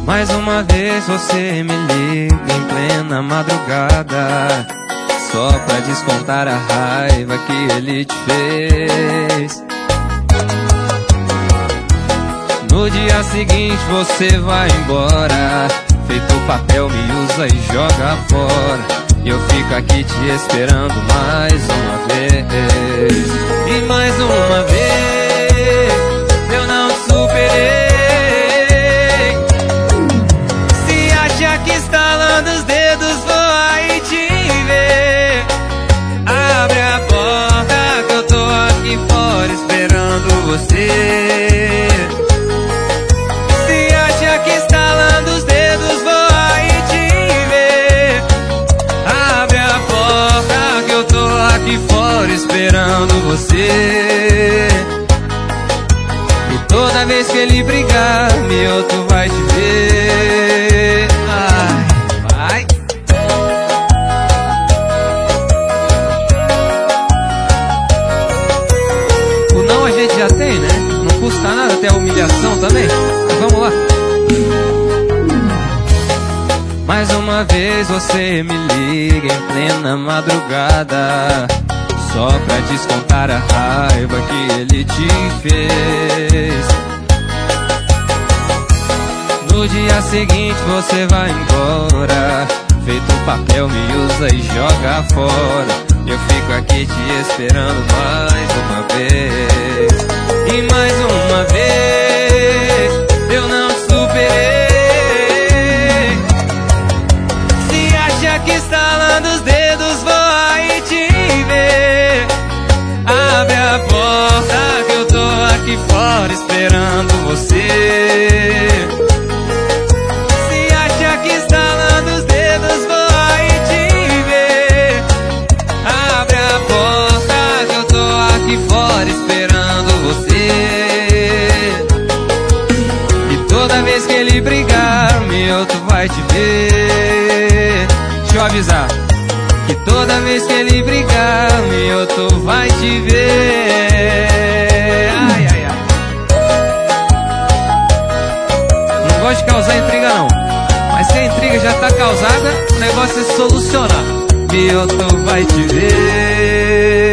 Mais uma vez você me liga em plena madrugada, só pra descontar a raiva que ele te fez. No dia seguinte você vai embora, feito papel me usa e joga fora. E eu fico aqui te esperando mais uma vez. E mais uma vez eu não te superei. Se acha que estalando os dedos vou aí te ver, abre a porta que eu tô aqui fora esperando você. Se acha que estalando os dedos vou aí te ver, abre a porta que eu tô aqui fora esperando você. E toda vez que ele brigar, meu, tu vai te ver. Ai, vai. O não a gente já tem, né? Não custa nada até a humilhação também. Mas vamos lá. Mais uma vez você me liga em plena madrugada, só pra descontar a raiva que ele te fez. No dia seguinte você vai embora, feito papel me usa e joga fora. Eu fico aqui te esperando mais uma vez. E mais uma vez eu não te superei. Se acha que estalando os dedos vou aí te ver, abre a porta que eu tô aqui fora esperando você. Se acha que estalando os dedos vou aí te ver, abre a porta que eu tô aqui fora esperando você. E toda vez que ele brigar, meu, tu vai te ver. Deixa eu avisar que toda vez que ele brigar, meu, tu vai te ver. Ai, ai, ai. Não gosto de causar intriga não, mas se a intriga já tá causada, o negócio é solucionar. Meu, tu vai te ver.